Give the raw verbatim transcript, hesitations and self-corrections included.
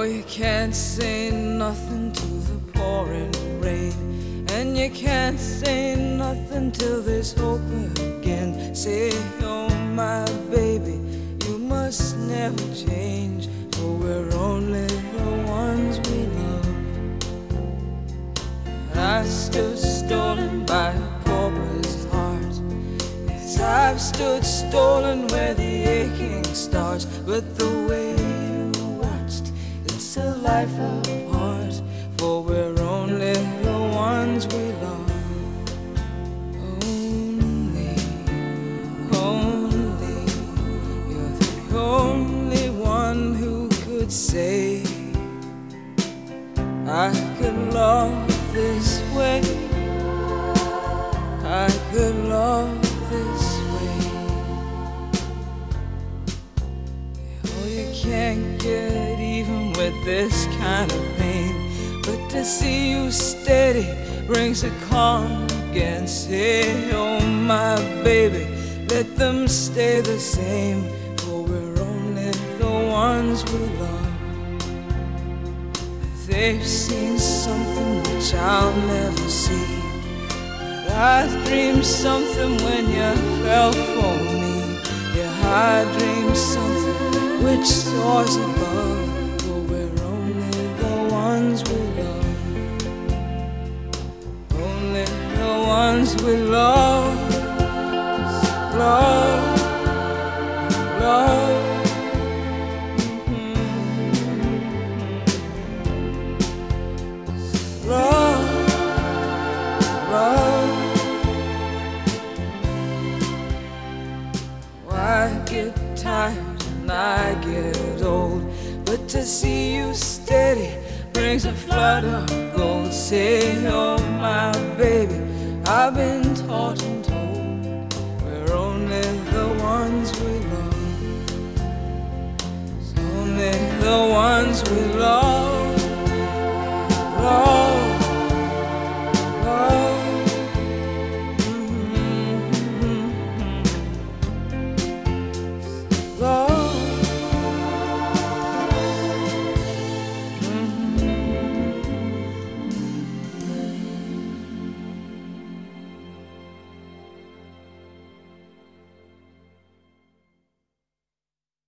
you can't say nothing to the pouring rain, and you can't say nothing till there's hope again. Say, oh my baby, you must never change, for we're only the ones we love. I stood stolen by a pauper's heart. Yes, I've stood stolen where the aching starts, but the way you watched, it's a life apart, for we're only the ones we love. Only, only, you're the only one who could say I could love this way, I could love this way. Oh, you can't get even with this kind of pain, but to see you steady brings a calm again. Say, oh my baby, let them stay the same, for we're only the ones we love. They've seen something which I'll never see, but I dreamed something when you fell for me. Yeah, I dreamed something which soars above, for we're only the ones we love. Only the ones we love, love, love. Love, love. Oh, I get tired and I get old, but to see you steady brings a flood of gold. Say, oh my baby, I've been taught and told we're only the ones we love. It's only the ones we love.